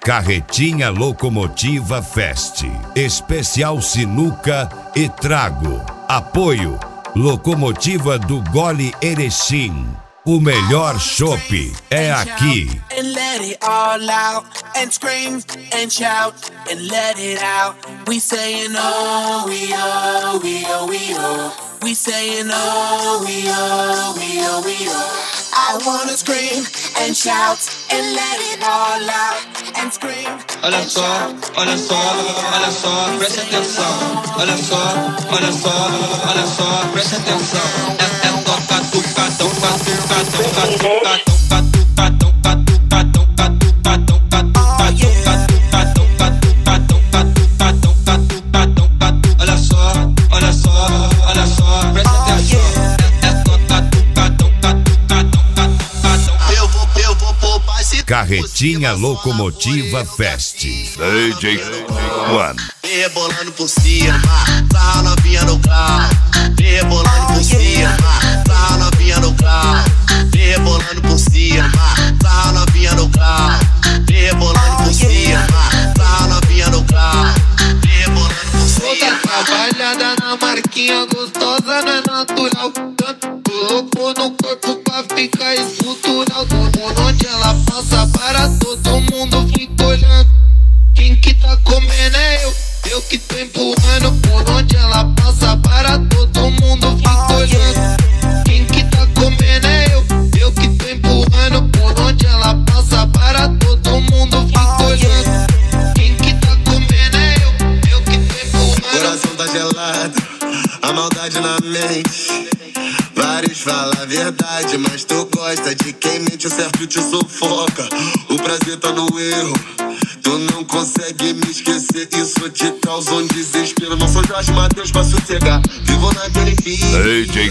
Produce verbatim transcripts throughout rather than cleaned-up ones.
Carretinha Locomotiva Fest. Especial Sinuca e Trago. Apoio Locomotiva do Gole Erechim. O melhor chopp é aqui. And let it all out, and scream and shout, and let it out. We saying oh, we oh, we oh, we oh. We saying oh, we oh, we oh, we oh. I wanna scream and shout, and let it all out, and scream. Olha só, olha só, olha só, presta atenção. Olha só, olha só, olha só, presta atenção. É, é toca, tuca, toca, tuca, toca, tuca, toca, tuca, toca, tuca, toca, tuca, toca, tuca, tuca, tuca, tuca, tuca, tuca, tuca, tuca. Olha só, olha só, olha só, presta atenção. É toca, tuca, toca, tuca, toca, tuca. Eu vou, eu vou poupar esse Carretinha Locomotiva Fest. D J One. Vem rebolando por cima, sarra novinha no grau. Vem rebolando por cima, sarra novinha no grau. Vem rebolando por cima, sarra novinha no grau. Vem rebolando por cima, sarra novinha no grau. Vem rebolando por cima. Trabalhada na marquinha gostosa, não é natural. Tanto louco no corpo pra ficar escultural. Por onde ela passa, para todo mundo fica olhando. Quem que tá comendo é eu, eu que tô empurrando. Por onde ela passa, para todo mundo fica olhando. Quem que tá comendo é eu, eu que tô empurrando. Por onde ela passa, para todo mundo fica olhando. Quem que tá comendo é eu, eu que tô empurrando. Coração tá gelado, a maldade na mente. Vários falam a verdade, mas tu gosta de quem mente, o certo te sufoca. O prazer tá no erro, tu não consegue me esquecer. Isso te causa um desespero. Não sou Jorge Mateus pra sossegar, vivo na periferia. D J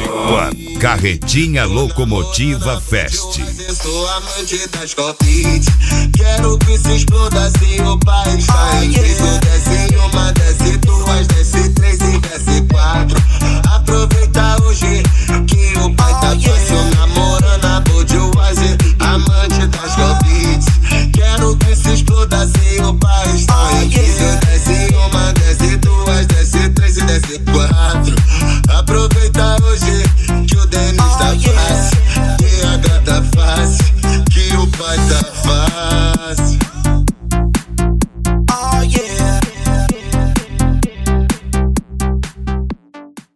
One. Carretinha Locomotiva Fest. Eu sou amante das Covid. Quero que se exploda assim o país. Tá em crise, desce uma, desce duas, desce três e desce quatro. Aproveita hoje que o pai tá fácil, namorando a Budweiser, amante das Covid. Quero que se exploda assim o país. Tá em crise, desce uma, desce duas, desce três e desce quatro. Aproveita hoje que o Denis tá fácil, que a gata tá fácil, que o pai tá fácil.